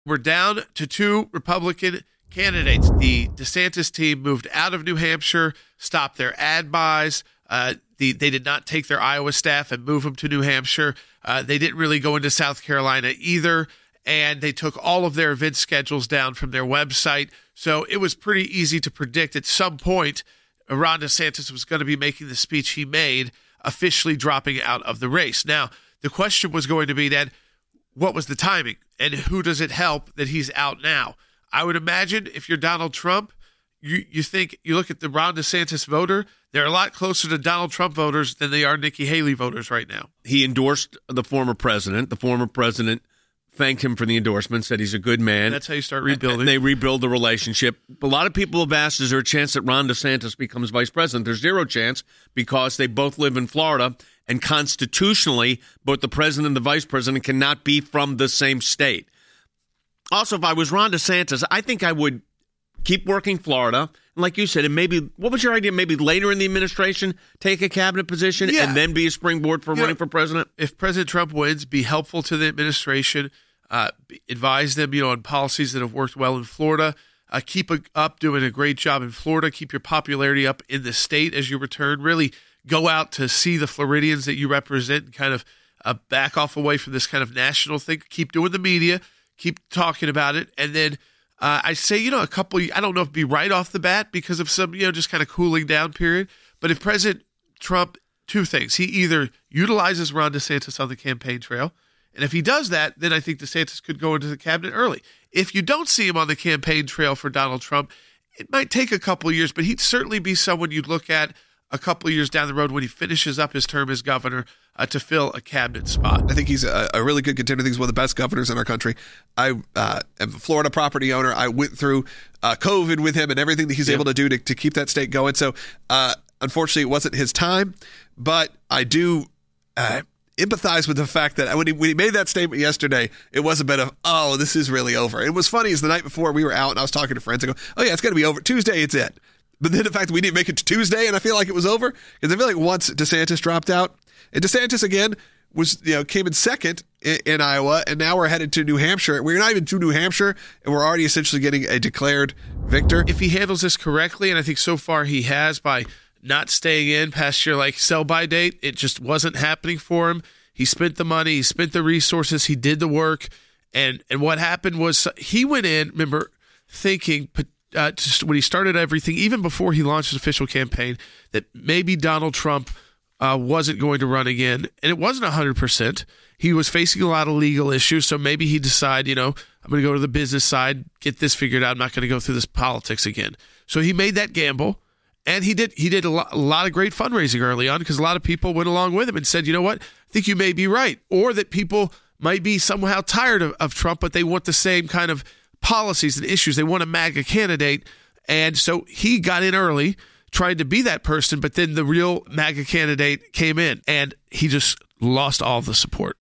We're down to two Republican candidates. The DeSantis team moved out of New Hampshire, stopped their ad buys. They did not take their Iowa staff and move them to New Hampshire. They didn't really go into South Carolina either, and they took all of their event schedules down from their website. So it was pretty easy to predict at some point Ron DeSantis was going to be making the speech he made, officially dropping out of the race. Now, the question was going to be then, what was the timing, and who does it help that he's out now? I would imagine if you're Donald Trump, you look at the Ron DeSantis voter, they're a lot closer to Donald Trump voters than they are Nikki Haley voters right now. He endorsed the former president. The former president thanked him for the endorsement, said he's a good man. That's how you start rebuilding. And they rebuild the relationship. A lot of people have asked, is there a chance that Ron DeSantis becomes vice president? There's zero chance because they both live in Florida, and constitutionally, both the president and the vice president cannot be from the same state. Also, if I was Ron DeSantis, I think I would keep working Florida. And like you said, and maybe, what was your idea? Maybe later in the administration, take a cabinet position and then be a springboard for running for president? If President Trump wins, be helpful to the administration, advise them, on policies that have worked well in Florida. Keep up doing a great job in Florida. Keep your popularity up in the state as you return. Really go out to see the Floridians that you represent and kind of back off away from this kind of national thing. Keep doing the media. Keep talking about it. And then I say, I don't know if it'd be right off the bat because of some, just kind of cooling down period. But if President Trump, two things, he either utilizes Ron DeSantis on the campaign trail, and if he does that, then I think DeSantis could go into the cabinet early. If you don't see him on the campaign trail for Donald Trump, it might take a couple of years, but he'd certainly be someone you'd look at a couple of years down the road when he finishes up his term as governor to fill a cabinet spot. I think he's a really good contender. I think he's one of the best governors in our country. I am a Florida property owner. I went through COVID with him and everything that he's able to do to keep that state going. So unfortunately, it wasn't his time, but I do empathize with the fact that when he made that statement yesterday, it was a bit of, oh, this is really over. It was funny as the night before we were out and I was talking to friends. I go, oh yeah, it's going to be over. Tuesday, it's it. But then the fact that we didn't make it to Tuesday and I feel like it was over, because I feel like once DeSantis dropped out, and DeSantis again was came in second in Iowa, and now we're headed to New Hampshire. We're not even to New Hampshire, and we're already essentially getting a declared victor. If he handles this correctly, and I think so far he has by not staying in past your sell-by date, it just wasn't happening for him. He spent the money, he spent the resources, he did the work, and what happened was he went in, remember, thinking just when he started everything, even before he launched his official campaign, that maybe Donald Trump wasn't going to run again. And it wasn't 100%. He was facing a lot of legal issues, so maybe he decided, I'm going to go to the business side, get this figured out. I'm not going to go through this politics again. So he made that gamble, and he did a lot of great fundraising early on because a lot of people went along with him and said, you know what, I think you may be right. Or that people might be somehow tired of Trump, but they want the same kind of policies and issues. They want a MAGA candidate. And so he got in early, tried to be that person, but then the real MAGA candidate came in and he just lost all of the support.